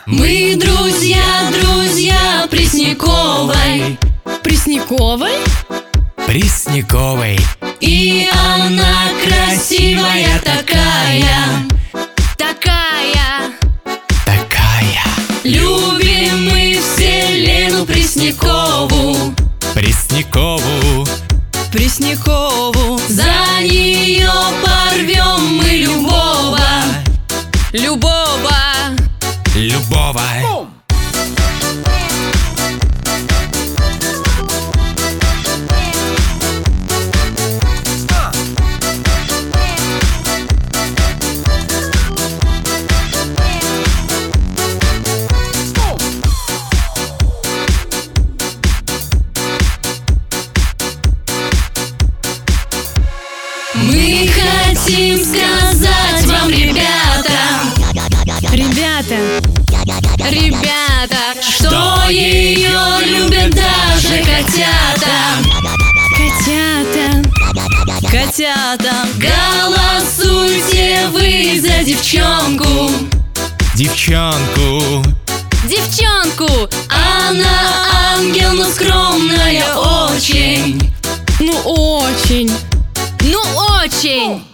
Мы друзья, друзья Пресняковой. Пресняковой? Пресняковой. И она красивая такая. Такая. Такая. Любим мы все Лену Преснякову. Преснякову. Преснякову. За нее порвем мы любого. Любого. Любого. Мы хотим сказать вам, ребята, что ее любят даже котята. Котята. Голосуйте вы за девчонку. Девчонку. Она ангел, но скромная очень. Ну очень.